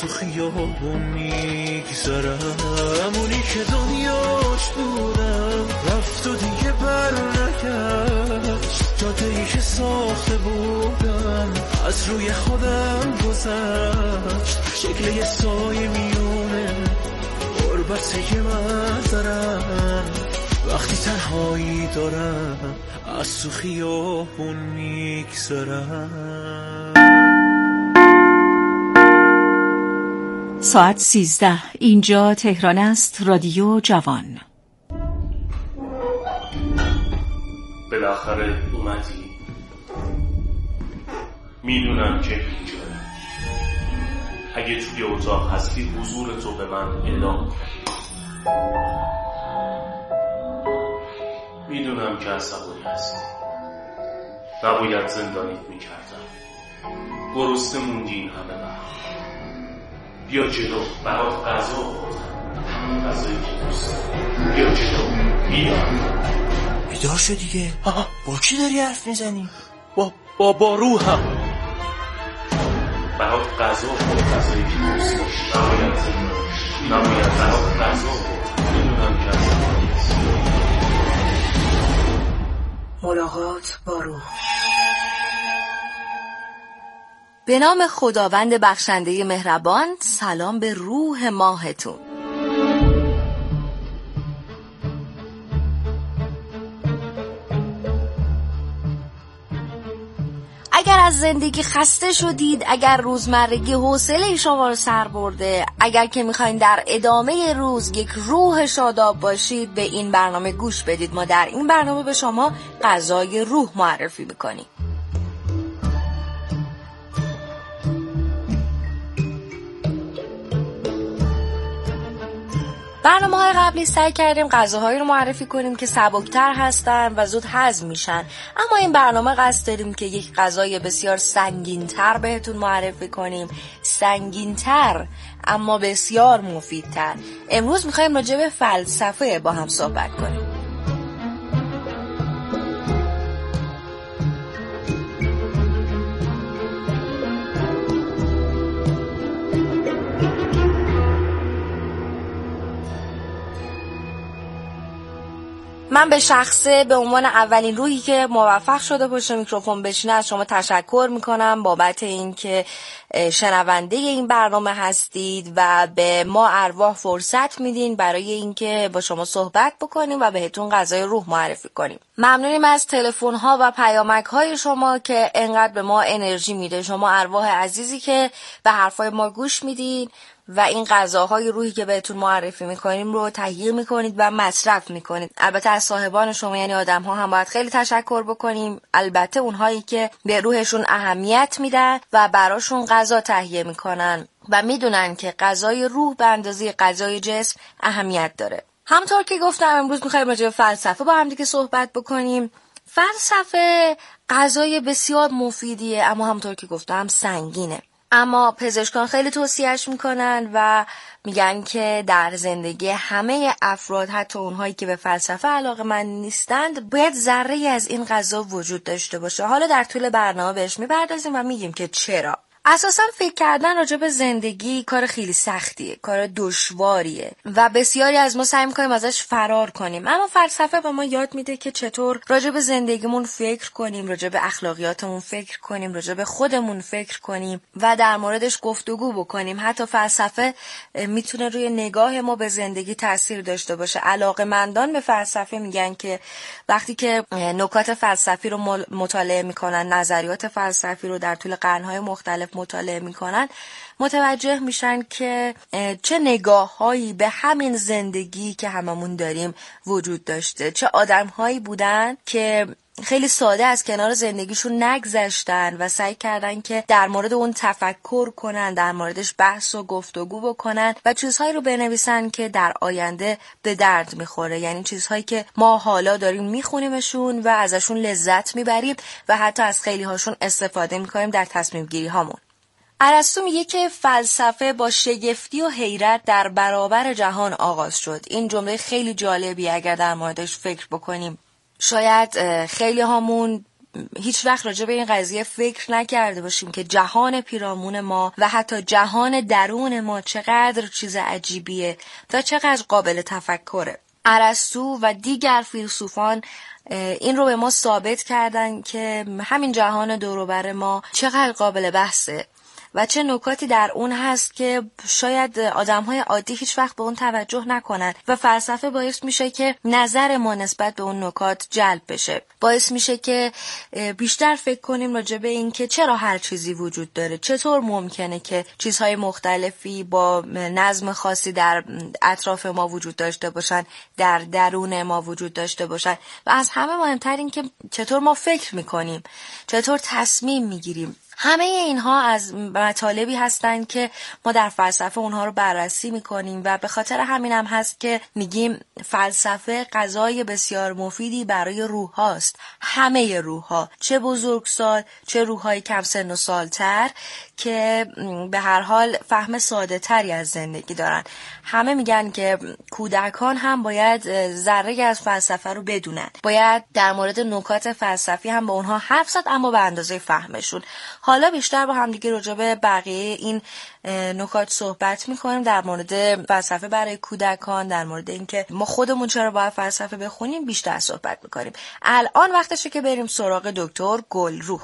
تو خیابون میگذرم، اونی که دنیاش بودم رفت و دیگه بر نگشت، جاده‌ای که ساخته بودم از روی خودم گذشت، شکل یه سایه میونه غربت من دارم، وقتی تنهایی دارم از تو خیابون میگذرم. ساعت 13. اینجا تهران است. رادیو جوان. بالاخره اومدی. میدونم که اینجایی. اگه توی اتاق هستی حضور تو به من اعلام کن. میدونم که عصبانی هستی. نباید زندانیت میکردم. گرسنه موندی این همه وقت. بیا جلو، برات غذا آوردم، همون غذایی که دوست داری. بیا جلو، بیا. بیدار شو دیگه. با کی داری حرف میزنی؟ با روحم. برات غذا آوردم، غذایی که دوست داری. نباید زندانی. نباید برات غذا آوردم. میدونم که عصبانی هستی. ملاقات با روح. به نام خداوند بخشنده مهربان. سلام به روح ماهتون. اگر از زندگی خسته شدید، اگر روزمرگی حوصله شما رو سر برده، اگر که میخواین در ادامه روز یک روح شاداب باشید، به این برنامه گوش بدید. ما در این برنامه به شما غذای روح معرفی میکنیم. برنامه‌های قبلی سعی کردیم غذاهایی رو معرفی کنیم که سبکتر هستن و زود هضم میشن، اما این برنامه قصد داریم که یک غذای بسیار سنگین‌تر بهتون معرفی کنیم. سنگین‌تر اما بسیار مفیدتر. امروز می‌خوایم راجع به فلسفه با هم صحبت کنیم. من به شخصه به عنوان اولین روحی که موفق شده پشت میکروفون بشینه از شما تشکر میکنم بابت این که شنونده این برنامه هستید و به ما ارواح فرصت میدین برای این که با شما صحبت بکنیم و بهتون غذای روح معرفی کنیم. ممنونیم از تلفن ها و پیامک های شما که انقدر به ما انرژی میده. شما ارواح عزیزی که به حرفای ما گوش میدین و این غذاهای روحی که بهتون معرفی میکنیم رو تهیه میکنید و مصرف میکنید. البته از صاحبان شما یعنی آدم ها هم باید خیلی تشکر بکنیم. البته اونهایی که به روحشون اهمیت میدن و براشون غذا تهیه میکنن و میدونن که غذای روح به اندازه غذای جسم اهمیت داره. همونطور که گفتم امروز میخوایم راجع به فلسفه با هم دیگه صحبت بکنیم. فلسفه غذای بسیار مفیدیه اما همونطور که گفتم سنگینه. اما پزشکان خیلی توصیهش میکنن و میگن که در زندگی همه افراد، حتی اونهایی که به فلسفه علاقه‌مند نیستند، باید ذره‌ای از این غذا وجود داشته باشه. حالا در طول برنامه بهش میپردازیم و میگیم که چرا. اساساً فکر کردن راجع به زندگی کار خیلی سختیه، کار دشواریه و بسیاری از ما سعی می‌کنیم ازش فرار کنیم. اما فلسفه به ما یاد میده که چطور راجع به زندگیمون فکر کنیم، راجع به اخلاقیاتمون فکر کنیم، راجع به خودمون فکر کنیم و در موردش گفتگو بکنیم. حتی فلسفه میتونه روی نگاه ما به زندگی تاثیر داشته باشه. علاقه‌مندان به فلسفه میگن که وقتی که نکات فلسفی رو مطالعه میکنن، نظریات فلسفی رو در طول قرن‌های مختلف مطالعه میکنن، متوجه میشن که چه نگاه‌هایی به همین زندگی که هممون داریم وجود داشته. چه آدم‌هایی بودن که خیلی ساده از کنار زندگیشون نگذشتن و سعی کردن که در مورد اون تفکر کنن، در موردش بحث و گفتگو بکنن و چیزهایی رو بنویسن که در آینده به درد میخوره. یعنی چیزهایی که ما حالا داریم میخونیمشون و ازشون لذت میبریم و حتی از خیلی هاشون استفاده میکنیم در تصمیم گیری هامون. ارسطو میگه که فلسفه با شگفتی و حیرت در برابر جهان آغاز شد. این جمله خیلی جالبی اگر در موردش فکر بکنیم. شاید خیلی هامون هیچ وقت راجع به این قضیه فکر نکرده باشیم که جهان پیرامون ما و حتی جهان درون ما چقدر چیز عجیبیه و چقدر قابل تفکره. ارسطو و دیگر فیلسوفان این رو به ما ثابت کردن که همین جهان دور و بر ما چقدر قابل بحثه و چه نکاتی در اون هست که شاید آدم‌های عادی هیچ وقت به اون توجه نکنن و فلسفه باعث میشه که نظر ما نسبت به اون نکات جلب بشه. باعث میشه که بیشتر فکر کنیم راجع به این که چرا هر چیزی وجود داره، چطور ممکنه که چیزهای مختلفی با نظم خاصی در اطراف ما وجود داشته باشن، در درون ما وجود داشته باشن و از همه مهمتر این که چطور ما فکر میکنیم، چطور تصمیم میگیریم. همه اینها از مطالبی هستند که ما در فلسفه اونها رو بررسی میکنیم و به خاطر همین هم هست که میگیم فلسفه غذای بسیار مفیدی برای روح هاست. همه روح ها، چه بزرگسال چه روح های کم سن و سالتر که به هر حال فهم ساده تری از زندگی دارن. همه میگن که کودکان هم باید ذره از فلسفه رو بدونن، باید در مورد نکات فلسفی هم با اونها حرف زد اما به اندازه فهمشون. حالا بیشتر با هم دیگه راجع به بقیه این نکات صحبت میکنیم، در مورد فلسفه برای کودکان، در مورد اینکه ما خودمون چرا باید فلسفه بخونیم بیشتر صحبت میکنیم. الان وقتشه که بریم سراغ دکتر گلرو.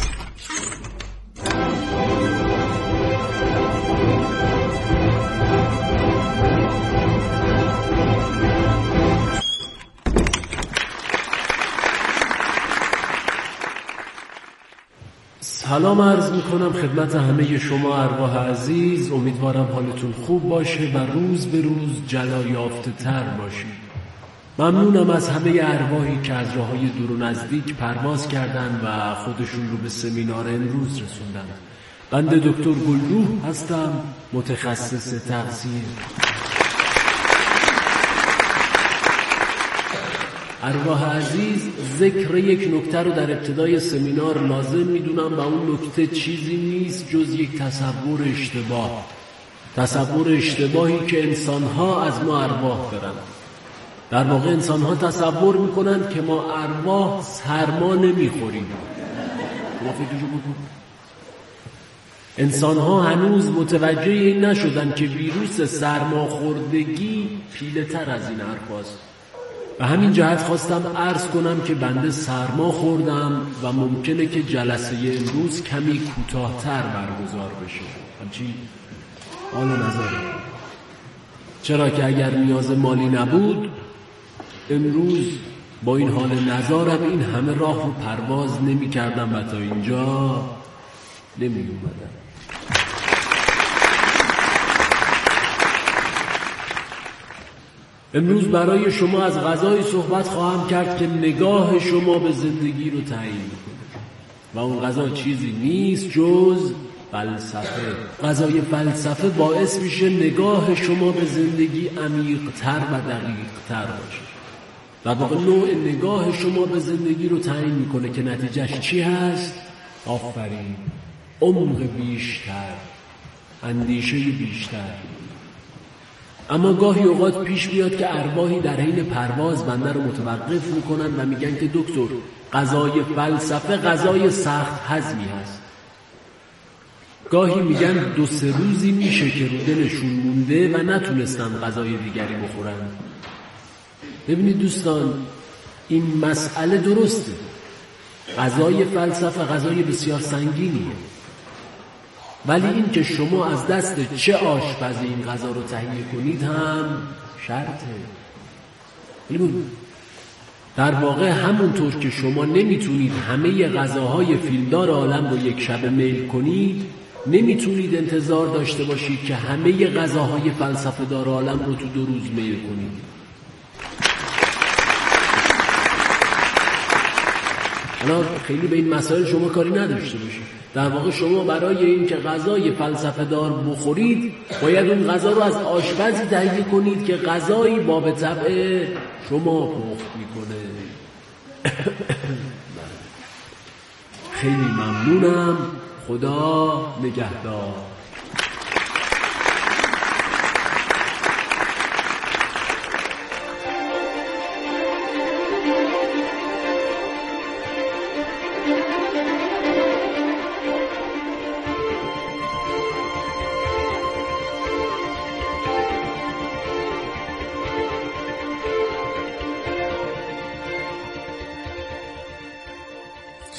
سلام عرض میکنم خدمت همه شما ارواح عزیز. امیدوارم حالتون خوب باشه و روز به روز جلا یافته تر باشید. ممنونم از همه ارواحی که از راههای دور و نزدیک پرواز کردن و خودشون رو به سمینار امروز رسوندن. بنده دکتر گلرو هستم، متخصص تغذیه. ارواح عزیز، ذکر یک نکته رو در ابتدای سمینار لازم میدونم و اون نکته چیزی نیست جز یک تصور اشتباه. تصور اشتباهی که انسان‌ها از ما ارواح دارن. در واقع انسان‌ها تصور میکنند که ما ارواح سرما نمیخوریم. انسان‌ها هنوز متوجه این نشدن که ویروس سرماخوردگی پیله‌تر از این حرفاست. و همین جهت خواستم عرض کنم که بنده سرما خوردم و ممکنه که جلسه امروز کمی کوتاه‌تر برگزار بشه. همچین حال و نظره. چرا که اگر نیاز مالی نبود امروز با این حال نظارم این همه راه رو پرواز نمی کردم و تا اینجا نمی اومدم. امروز برای شما از غذای صحبت خواهم کرد که نگاه شما به زندگی رو تعیین میکنه و اون غذا چیزی نیست جز فلسفه. غذای فلسفه باعث میشه نگاه شما به زندگی عمیق‌تر و دقیق‌تر باشه. در واقع نوع نگاه شما به زندگی رو تعیین میکنه که نتیجهش چی هست؟ آفرین، عمق بیشتر، اندیشه بیشتر. اما گاهی اوقات پیش میاد که ارواحی در حین پرواز بنده رو متوقف میکنن و میگن که دکتر، غذای فلسفه غذای سخت هضمی هست. گاهی میگن 2-3 روزی میشه که رو دلشون مونده و نتونستن غذای دیگری بخورن. ببینید دوستان، این مسئله درسته. غذای فلسفه غذای بسیار سنگینیه، ولی این که شما از دست چه آشپزی این غذا رو تهیه کنید هم شرطه. در واقع همونطور که شما نمیتونید همه غذاهای فیلمدار عالم رو یک شبه میل کنید، نمیتونید انتظار داشته باشید که همه غذاهای فلسفه دار عالم رو تو 2 روز میل کنید. حالا خیلی به این مسائل شما کاری نداشته باشید. در واقع شما برای اینکه غذای فلسفه دار بخورید باید اون غذا رو از آشپزی تهیه کنید که غذایی با به طبع شما پخت میکنه. خیلی ممنونم. خدا نگهدار.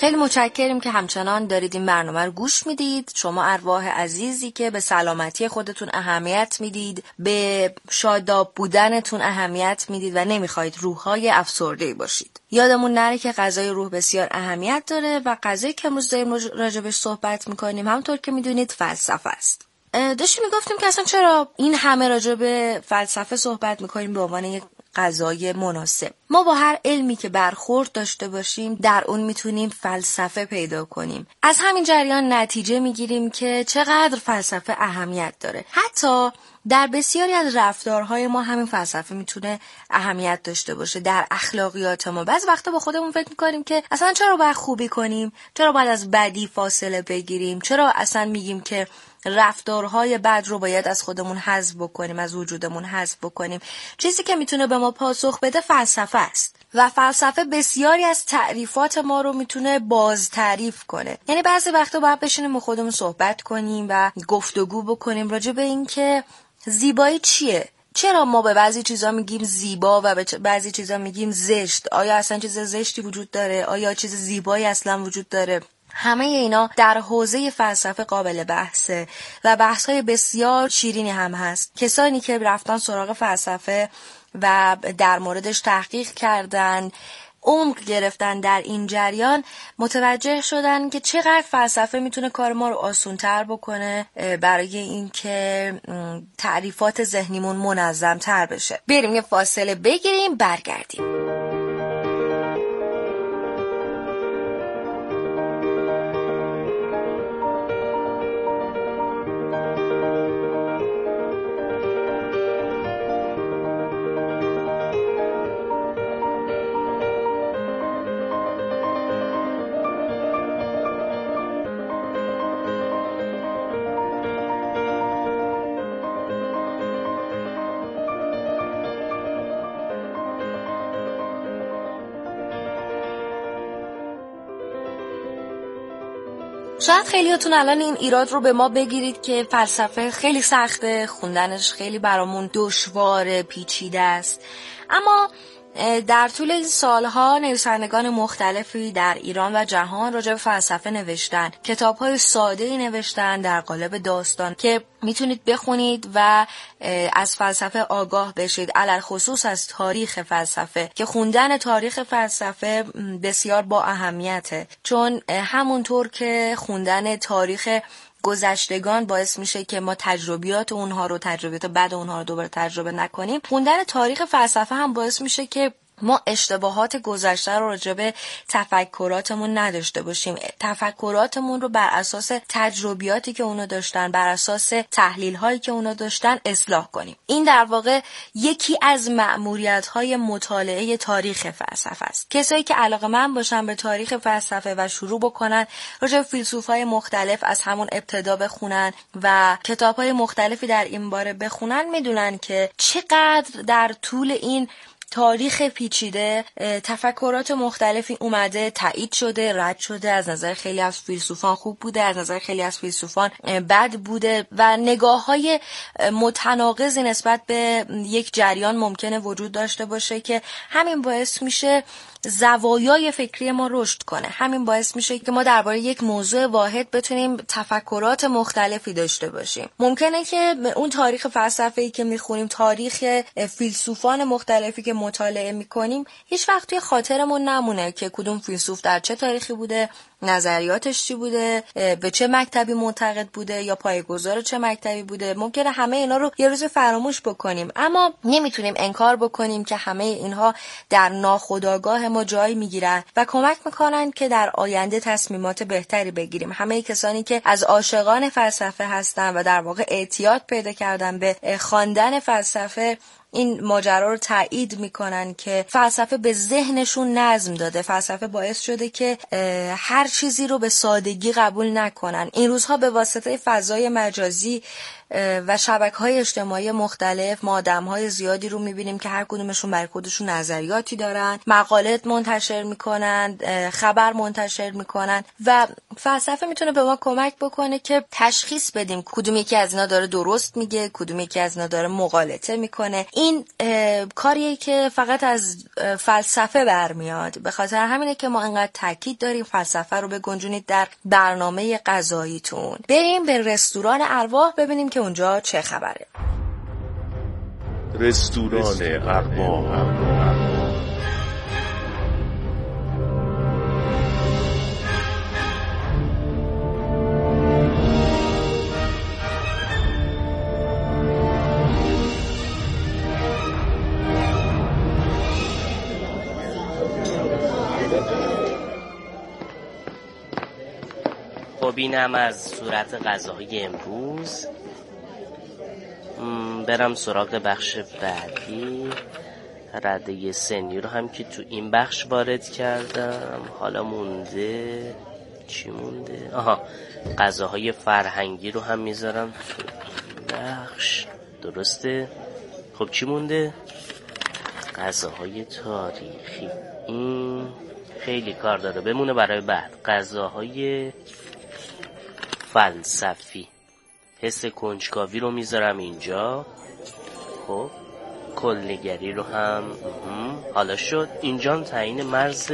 خیلی متشکریم که همچنان دارید این برنامه رو گوش میدید. شما ارواح عزیزی که به سلامتی خودتون اهمیت میدید، به شاداب بودنتون اهمیت میدید و نمیخواید روح‌های افسرده‌ای باشید. یادمون نره که غذای روح بسیار اهمیت داره و غذایی که امروز داریم راجبش صحبت میکنیم همونطور که میدونید فلسفه است. داشتیم میگفتیم که اصلا چرا این همه راجع به فلسفه صحبت میکنیم به عنوان یک غذای مناسب. ما با هر علمی که برخورد داشته باشیم در اون میتونیم فلسفه پیدا کنیم. از همین جریان نتیجه میگیریم که چقدر فلسفه اهمیت داره. حتی در بسیاری از رفتارهای ما همین فلسفه میتونه اهمیت داشته باشه. در اخلاقیات ما بعضی وقتا با خودمون فکر میکنیم که اصلا چرا باید خوبی کنیم؟ چرا باید از بدی فاصله بگیریم؟ چرا اصلا میگیم که رفتارهای بد رو باید از خودمون حذف بکنیم، از وجودمون حذف بکنیم؟ چیزی که میتونه به ما پاسخ بده فلسفه است و فلسفه بسیاری از تعریفات ما رو میتونه باز تعریف کنه. یعنی بعضی وقتا باید بشینیم با خودمون صحبت کنیم و گفتگو بکنیم راجع به این که زیبایی چیه؟ چرا ما به بعضی چیزا میگیم زیبا و به بعضی چیزا میگیم زشت؟ آیا اصلا چیز زشتی وجود داره؟ آیا چیز زیبایی اصلا وجود داره؟ همه اینا در حوزه فلسفه قابل بحثه و بحث‌های بسیار شیرینی هم هست. کسانی که رفتن سراغ فلسفه و در موردش تحقیق کردن، عمق گرفتن در این جریان، متوجه شدن که چقدر فلسفه میتونه کار ما رو آسان‌تر بکنه برای اینکه تعریفات ذهنیمون منظم‌تر بشه. بریم یه فاصله بگیریم، برگردیم. شاید خیلیاتون الان این ایراد رو به ما بگیرید که فلسفه خیلی سخته، خوندنش خیلی برامون دشواره، پیچیده است. اما در طول این سالها نویسندگان مختلفی در ایران و جهان راجع به فلسفه نوشتن. کتاب‌های ساده‌ای نوشتن در قالب داستان که میتونید بخونید و از فلسفه آگاه بشید، علل خصوص از تاریخ فلسفه که خوندن تاریخ فلسفه بسیار با اهمیته، چون همونطور که خوندن تاریخ گذشتگان باعث میشه که ما تجربیات بد اونها رو دوباره تجربه نکنیم، خوندن تاریخ فلسفه هم باعث میشه که ما اشتباهات گذشته رو راجع به تفکراتمون نداشته باشیم. تفکراتمون رو بر اساس تجربیاتی که اونا داشتن، بر اساس تحلیل‌هایی که اونا داشتن اصلاح کنیم. این در واقع یکی از مأموریت‌های مطالعه تاریخ فلسفه است. کسایی که علاقه‌مند باشن به تاریخ فلسفه و شروع بکنن راجع به فیلسوفای مختلف از همون ابتدا بخونن و کتاب‌های مختلفی در این باره بخونن، میدونن که چقدر در طول این تاریخ پیچیده تفکرات مختلفی اومده، تایید شده، رد شده. از نظر خیلی از فیلسوفان خوب بوده، از نظر خیلی از فیلسوفان بد بوده و نگاه‌های متناقضی نسبت به یک جریان ممکنه وجود داشته باشه که همین باعث میشه زوایای فکری ما رشد کنه. همین باعث میشه که ما درباره یک موضوع واحد بتونیم تفکرات مختلفی داشته باشیم. ممکنه که اون تاریخ فلسفه‌ای که میخونیم، تاریخ فیلسوفان مختلفی که مطالعه میکنیم، هیچ وقت توی خاطرمون نمونه که کدوم فیلسوف در چه تاریخی بوده، نظریاتش چی بوده، به چه مکتبی معتقد بوده یا پایه‌گذار چه مکتبی بوده. ممکنه همه اینا رو یه روز فراموش بکنیم، اما نمیتونیم انکار بکنیم که همه اینها در ناخودآگاه ما جای میگیرن و کمک میکنن که در آینده تصمیمات بهتری بگیریم. همه کسانی که از عاشقان فلسفه هستن و در واقع اعتیاد پیدا کردن به خواندن فلسفه، این ماجرا رو تایید میکنن که فلسفه به ذهنشون نظم داده. فلسفه باعث شده که هر چیزی رو به سادگی قبول نکنن. این روزها به واسطه فضای مجازی و شبکه‌های اجتماعی مختلف ما آدم‌های زیادی رو می‌بینیم که هر کدومشون برای خودشون نظریاتی دارن، مقالات منتشر می‌کنن، خبر منتشر می‌کنن و فلسفه میتونه به ما کمک بکنه که تشخیص بدیم کدوم یکی از اینا داره درست میگه، کدوم یکی از اینا داره مغالطه میکنه. این کاریه که فقط از فلسفه برمیاد. به خاطر همینه که ما انقدر تاکید داریم فلسفه رو بگنجونید در برنامه غذاییتون. بریم به رستوران ارواح ببینیم که اونجا چه خبره. رستوران ارواح. خب اینم از صورت غذاهای امروز. برم سراغ بخش بعدی. رده سنی رو هم که تو این بخش وارد کردم. حالا مونده چی مونده؟ غذاهای فرهنگی رو هم میذارم تو این بخش. درسته؟ خب چی مونده؟ غذاهای تاریخی. این خیلی کار داره، بمونه برای بعد. غذاهای فلسفی، حس کنجکاوی رو میذارم اینجا. خب کلنگری رو هم حالا شد. اینجا تعیین مرز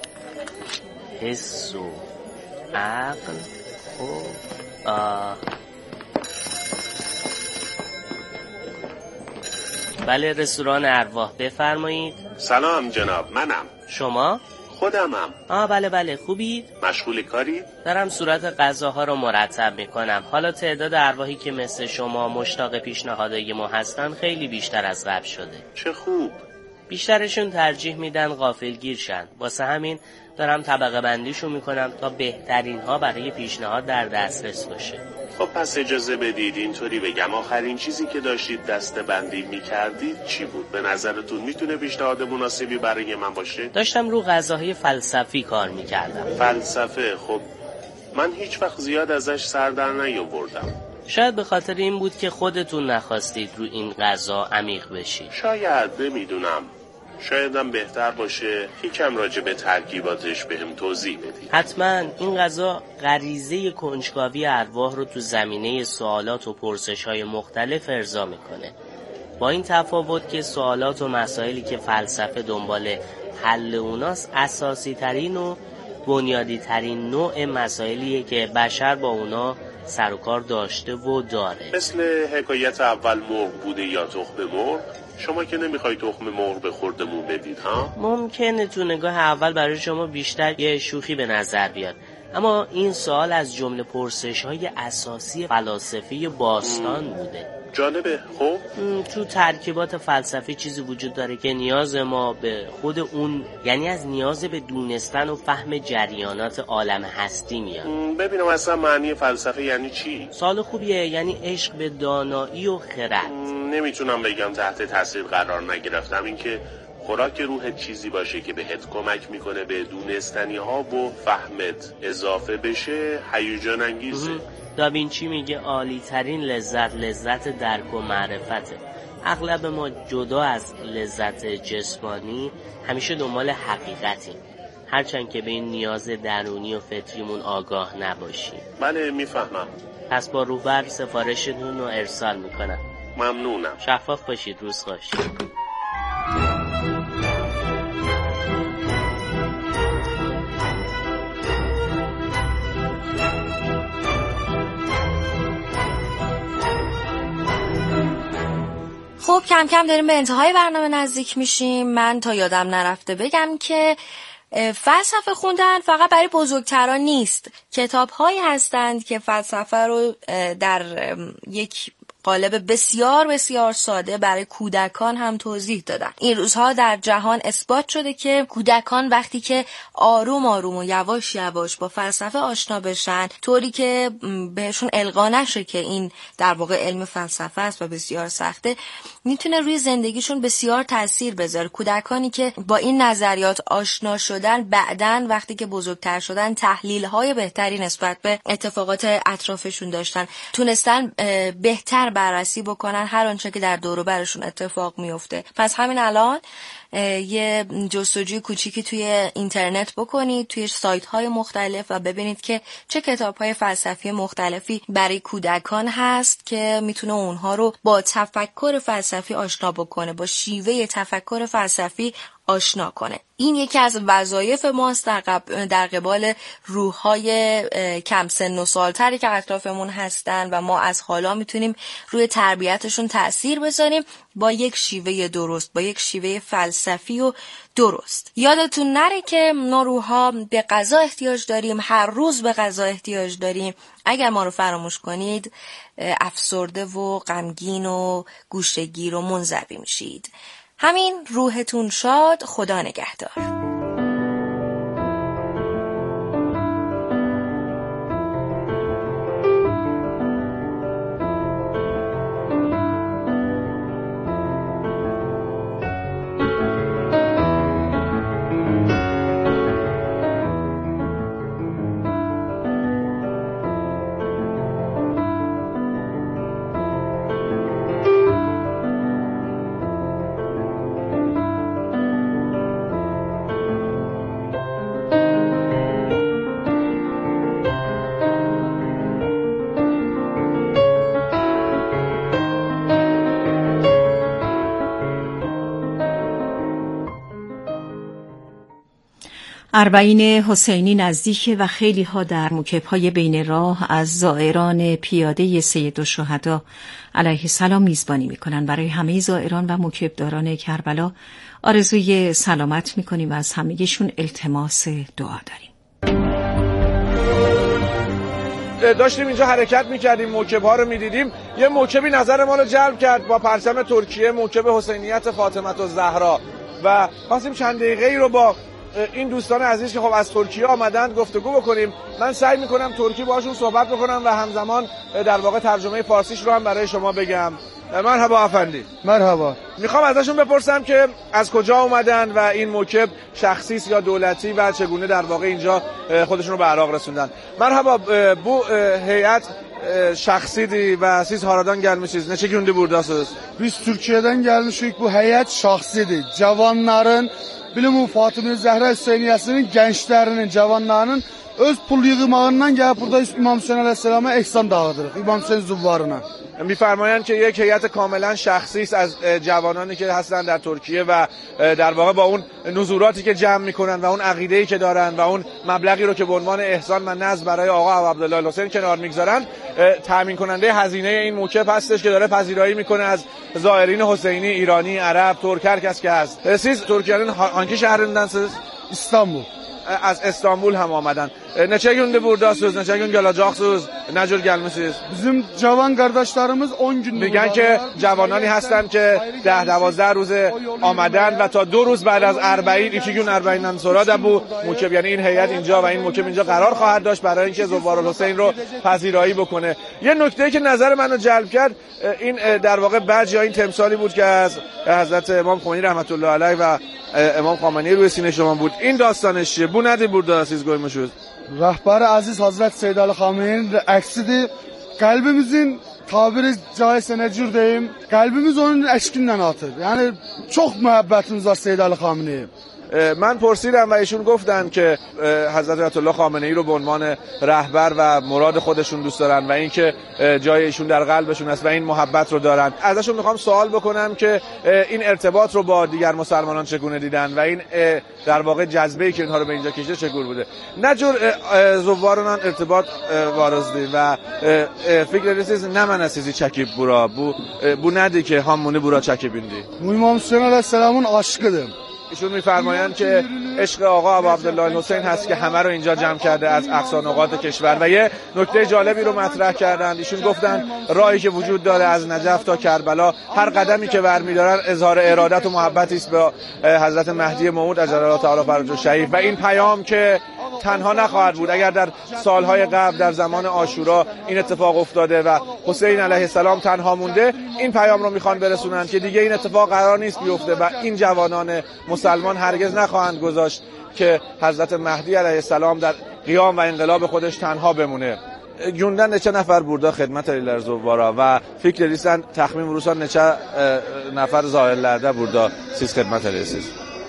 حس و عقل. خب بله، رستوران ارواح، بفرمایید. سلام جناب، منم. شما؟ خودمم. بله خوبید؟ مشغول کاری؟ دارم صورت غذاها رو مرتب میکنم. حالا تعداد ارواحی که مثل شما مشتاق پیشنهادهای ما هستن خیلی بیشتر از قبل شده. چه خوب. بیشترشون ترجیح میدن غافلگیر شن. واسه همین دارم طبقه بندیشو میکنم تا بهترین ها برای پیشنهاد در دسترس باشه. خب پس اجازه بدید اینطوری بگم، آخرین چیزی که داشتید دسته بندی میکردید چی بود؟ به نظرتون میتونه پیشنهاد مناسبی برای من باشه؟ داشتم رو غذاهای فلسفی کار میکردم. فلسفه؟ خب من هیچ وقت زیاد ازش سر در نیاوردم. شاید به خاطر این بود که خودتون نخواستید رو این غذا عمیق بشید. شاید، نمیدونم. شایدم بهتر باشه یکم راجع به ترکیباتش بهم توضیح بدید. حتما. این غذا غریزه کنجکاوی ارواح رو تو زمینه سوالات و پرسش‌های مختلف ارضا میکنه. با این تفاوت که سوالات و مسائلی که فلسفه دنبال حل اوناست اساسی ترین و بنیادی ترین نوع مسائلیه که بشر با اونا سر و کار داشته و داره. مثل حکایت اول مرغ بوده یا تخم مرغ؟ شما که نمیخوای تخم مرغ به خوردمون بدید ها؟ ممکنه تو نگاه اول برای شما بیشتر یه شوخی به نظر بیاد، اما این سوال از جمله پرسش‌های اساسی فلاسفه باستان بوده. جالبه. خب تو ترکیبات فلسفی چیزی وجود داره که نیاز ما به خود اون، یعنی از نیاز به دونستن و فهم جریانات عالم هستی میاد. ببینم اصلا معنی فلسفه یعنی چی؟ سوال خوبیه. یعنی عشق به دانایی و خرد. نمیتونم بگم تحت تاثیر قرار نگرفتم. اینکه خوراک روحت چیزی باشه که بهت کمک میکنه به دونستنی ها و فهمت اضافه بشه هیجان انگیزه. داوینچی میگه عالی ترین لذت درک و معرفته. اغلب ما جدا از لذت جسمانی همیشه دنبال حقیقتیم، هرچند که به این نیاز درونی و فطریمون آگاه نباشیم. بله میفهمم. پس با روبر سفارشتون رو ارسال میکنم. ممنونم. شفاف باشید. روز خوش. خب کم کم داریم به انتهای برنامه نزدیک میشیم. من تا یادم نرفته بگم که فلسفه خوندن فقط برای بزرگتران نیست. کتاب‌هایی هستند که فلسفه رو در یک قالب بسیار بسیار ساده برای کودکان هم توضیح دادن. این روزها در جهان اثبات شده که کودکان وقتی که آروم آروم و یواش یواش با فلسفه آشنا بشن، طوری که بهشون القا نشه که این در واقع علم فلسفه است و بسیار سخته، میتونه روی زندگیشون بسیار تاثیر بذاره. کودکانی که با این نظریات آشنا شدن، بعداً وقتی که بزرگتر شدن تحلیل‌های بهتری نسبت به اتفاقات اطرافشون داشتن، تونستن بهتر بررسی بکنن هر آنچه که در دور و برشون اتفاق میفته. پس همین الان یه جستجوی کوچیکی توی اینترنت بکنید، توی سایت‌های مختلف و ببینید که چه کتاب‌های فلسفی مختلفی برای کودکان هست که میتونه اونها رو با تفکر فلسفی آشنا بکنه، با شیوه تفکر فلسفی آشنا کنه. این یکی از وظایف ماست در قبال روح‌های کم سن و سال‌تری که اطرافمون هستن و ما از حالا میتونیم روی تربیتشون تأثیر بذاریم با یک شیوه درست، با یک شیوه فلسفی و درست. یادتون نره که ما روح‌ها به غذا احتیاج داریم، هر روز به غذا احتیاج داریم. اگر ما رو فراموش کنید افسرده و غمگین و گوشه‌گیر و منزوی میشید. همین، روحتون شاد، خدا نگهدار. اربعین حسینی نزدیک و خیلی ها در موکب‌های بین راه از زائران پیاده سید الشهدا علیه السلام میزبانی میکنن. برای همه زائران و موکبداران کربلا آرزوی سلامت میکنیم و از همگیشون التماس دعا داریم. داشتیم اینجا حرکت میکردیم، موکب‌ها رو میدیدیم. یه موکبی نظر ما رو جلب کرد با پرچم ترکیه، موکب حسینیت فاطمه الزهرا، و خواستیم چند دقیقه‌ای رو با این دوستان عزیز که خب از ترکیه آمدند گفتگو بکنیم. من سعی میکنم ترکی باشون صحبت بکنم و همزمان در واقع ترجمه فارسیش رو هم برای شما بگم. مرحبا افندی. مرحبا. میخوام ازشون بپرسم که از کجا اومدن و این موکب شخصی است یا دولتی و چگونه در واقع اینجا خودشون رو به عراق رسوندن. مرحبا. bu heyet şahsidir ve siz haradan gelmişsiniz? Neçə gündür buradasınız? Biz Türkiye'den gelmişik. Bu heyet şahsidir. Cavanların, bilim Fatıma Zəhra Hüseyniyəsinin, gençlerinin, cavanlarının öz pul yığımağından gelip burada İmam Hüseyin Aleyhisselam'a ehsan dağıdırıq. İmam Hüseyin Zuvvarına. میفرمایند که یک هیئت کاملا شخصی است از جوانانی که هستن در ترکیه و در واقع با اون نزوراتی که جمع میکنن و اون عقیده‌ای که دارن و اون مبلغی رو که به عنوان احسان و نذر برای آقا عبدالله حسین کنار میگذارن، تامین کننده هزینه این موکب هستش که داره پذیرایی میکنه از زائرین حسینی، ایرانی، عرب، ترک، هر کس که هست. siz Türkiye'nin hangi şehrindensiniz? İstanbul. از استانبول هم آمدن. neçə gündür buradasınız? neçə gün gələcəksiniz? nə cür gəlmisiniz? Bizim cavan kardeşlerimiz 10 gündür. میگن که جوانانی هستن که 10-12 روز آمدن و تا 2 روز بعد از اربعین، 2 gün اربعینdan sonra da bu موکب، یعنی این هیئت اینجا و این موکب اینجا قرار خواهد داشت برای اینکه زوارالحسین رو پذیرایی بکنه. یه نکته‌ای که نظر منو جلب کرد این در واقع بج یا این تمثالی بود که از حضرت امام خمینی رحمت الله علیه و امام خامنه‌ای روی سینه شما بود. این داستانش چیه؟ Bu nədir burada siz qoymuşsunuz? Rəhbəri Aziz Hazret Seyyid Ali Xamene'nin əksidir. Qəlbimizin tabiri caizse nə cür deyim, qəlbimiz onun eşqinlə atır. Yəni çox məhəbbətimiz var Seyyid Ali Xamene'yə. من پرسیدم و ایشون گفتن که حضرت آیت الله خامنه‌ای رو به عنوان رهبر و مراد خودشون دوست دارن و اینکه جای ایشون در قلبشون است و این محبت رو دارن. ازشون میخوام سوال بکنم که این ارتباط رو با دیگر مسلمانان چگونه دیدن و این در واقع جذبه‌ای که اینها رو به اینجا کشیده چگونه بوده. نجور زواران ارتباط وارزدی و فکر edirsiniz nə mənə sizi çəkib bura? Bu nədir ki, hamını bura çəkib indi? İmam Hüseyin Aleyhisselamın aşkıdır. ایشون می‌فرمایند که عشق آقا ابو عبدالله الحسین هست که همه رو اینجا جمع کرده از اقصا نقاط کشور. و یه نکته جالبی رو مطرح کردند. ایشون گفتن راهی که وجود داره از نجف تا کربلا، هر قدمی که برمی‌دارن اظهار ارادت و محبتی است به حضرت مهدی موعود عجل الله تعالی فرجه الشریف و این پیام که تنها نخواهد بود. اگر در سالهای قبل در زمان عاشورا این اتفاق افتاده و حسین علیه السلام تنها مونده، این پیام رو میخوان برسونن که دیگه این اتفاق قرار نیست بیفته و این جوانان مسلمان هرگز نخواهند گذاشت که حضرت مهدی علیه السلام در قیام و انقلاب خودش تنها بمونه. گوندن نچه نفر بردا خدمت ایلر زوارا و فکر لیسن تخمین روسان نچه نفر زائرلerde بردا siz خدمت edirsiniz.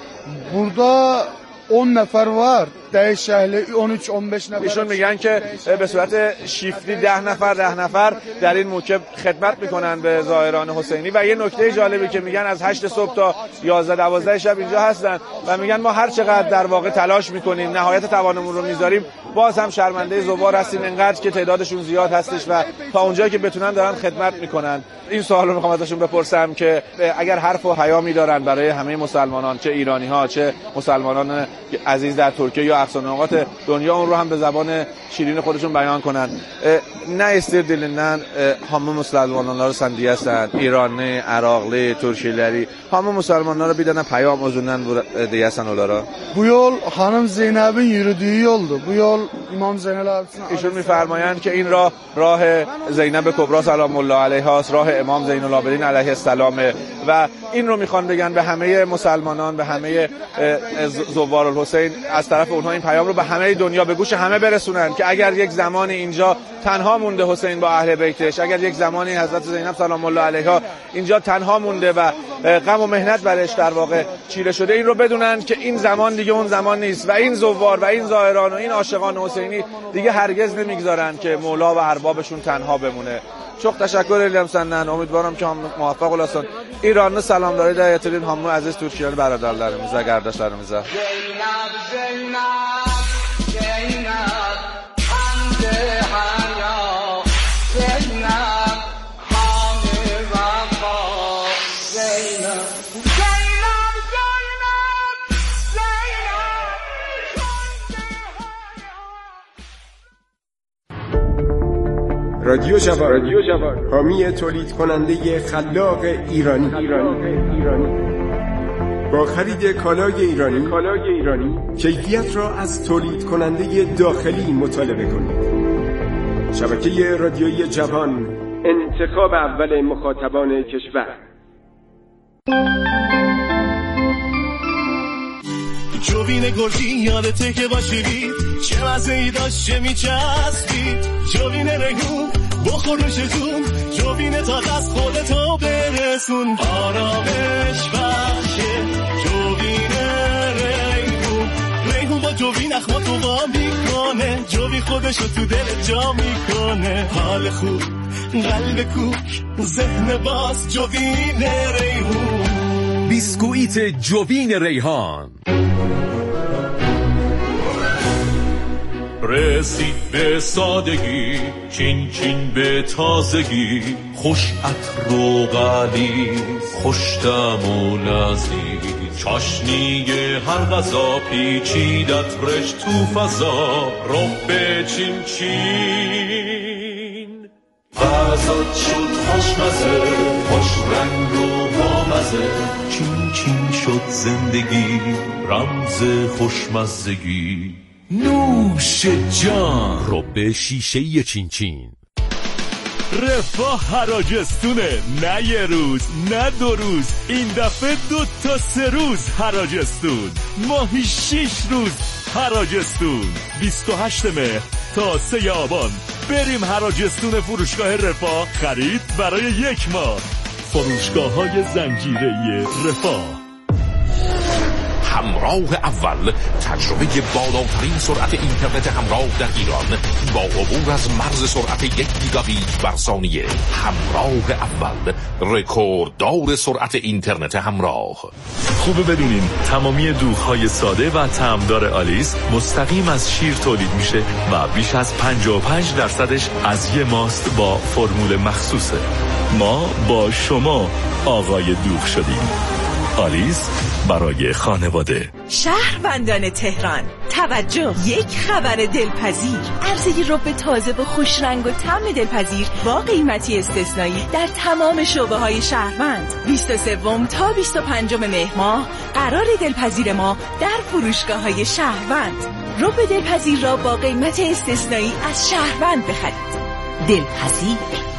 Burada 10 نفر var. ده شهله 13-15 نفر. ایشون میگن که به صورت شیفتی 10 نفر در این موکب خدمت میکنن به زائران حسینی. و یه نکته جالبی که میگن از 8 صبح تا 11-12 شب اینجا هستن و میگن ما هر چقدر در واقع تلاش میکنیم، نهایت توانمون رو میذاریم، باز هم شرمنده زوار هستیم انقدر که تعدادشون زیاد هستش و تا اونجایی که بتونن دارن خدمت میکنن. این سوال رو میخوام ازشون بپرسم که اگر حرف و پیامی دارن برای همه مسلمانان، چه ایرانی ها چه مسلمانان عزیز در ترکیه یا اقصا نقاط دنیا، اون رو هم به زبان شیرین خودشون بیان کنن. نه istir dilinden hamı müsəlmanlara sən deyəsən, İranlı, Araqlı, Türkiyələri, hamı müsəlmanlara bir dənə peyam özündən deyəsən onlara. Bu yol hanım Zeynep'in yürüdüğü yoldu. Bu yol İmam Zeynel abisinin. ایشون میفرمایند که این راه زینب کبری سلام الله علیها است، راه امام زین العابدین علیه السلام و این رو میخوان بگن به همه مسلمانان، به همه زوار الحسین، از طرف اونها این پیام رو به همه دنیا به گوش همه برسونن که اگر یک زمانی اینجا تنها مونده حسین با اهل بیتش، اگر یک زمانی حضرت زینب سلام الله علیها اینجا تنها مونده و غم و محنت برش در واقع چیره شده، این رو بدونن که این زمان دیگه اون زمان نیست و این زوار و این زائران و این عاشقان حسینی دیگه هرگز نمیگذارن که مولا و اربابشون تنها بمونه. Çok teşekkür ederim senden. Ümidvaram ki muvaffaq olasın. İranlı salamları da yetirin hamı aziz Türkiyeli beraberlerimize, kardeşlerimize. رادیو جوان حامی تولید کننده خلاق ایرانی. با خرید کالای ایرانی کیفیت را از تولید کننده داخلی مطالبه کنید. شبکه رادیویی جوان، انتخاب اول مخاطبان کشور. جوین گرگی یادته که باشید چه مزه‌ای داشت چه میچسبید، جوین ریحون بخورش جون، جوین تا دست خودتو برسون، آرامش بخشه جوین ریحون با جوین اخماتو وا میکنه، جوین خودشو تو دل جا میکنه، حال خوب قلب کوک ذهن باز جوین ریحون. بیسکویت جوین ریحان رسید به سادگی، چین چین به تازگی، خوش عطر و غلیظ، خوش طعم و لذیذ، چاشنی هر غذا پیچید عطرش تو فضا، رب چین چین غذات شد خوشمزه، خوش رنگ و بامزه، چین چین شد زندگی، رمز خوشمزگی. نوش جان رب شیشه چین چین. رفاه حراجستونه، نه یه روز نه 2 روز، این دفعه 2 تا 3 روز حراجستون، ماهی 6 روز حراجستون. 28 مهر تا 3 آبان بریم حراجستون فروشگاه رفاه، خرید برای 1 ماه. فروشگاه‌های زنجیره‌ای رفاه. همراه اول، تجربه بالاترین سرعت اینترنت همراه در ایران با عبور از مرز سرعت 1 گیگابیت بر ثانیه. همراه اول، رکورددار سرعت اینترنت همراه. خوبه بدونین تمامی دوغ‌های ساده و طعمدار آلیس مستقیم از شیر تولید میشه و بیش از 55% از یه ماست با فرمول مخصوصه. ما با شما آقای دوغ شدیم. آلیس برای خانواده. شهروندان تهران توجه، یک خبر دلپذیر. عرضه رب تازه و خوش رنگ و طعم دلپذیر با قیمتی استثنایی در تمام شعبه های شهروند. 23 تا 25 مهر ماه قرار دلپذیر ما در فروشگاه های شهروند. رب دلپذیر را با قیمت استثنایی از شهروند بخرید. دلپذیر.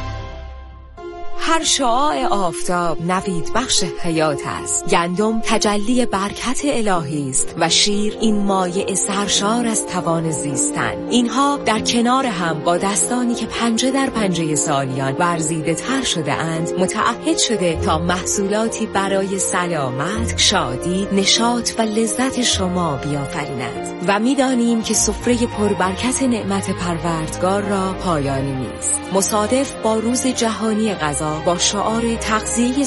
هر شعاع آفتاب نوید بخش حیات است. گندم تجلی برکت الهی است و شیر این مایع سرشار از توان زیستن. اینها در کنار هم با دستانی که پنجه در پنجه سالیان ورزیده تر شده اند متعهد شده تا محصولاتی برای سلامت، شادی، نشاط و لذت شما بیافریند و می‌دانیم که سفره پربرکت نعمت پروردگار را پایانی نیست. مصادف با روز جهانی غذا با شعار تغذیه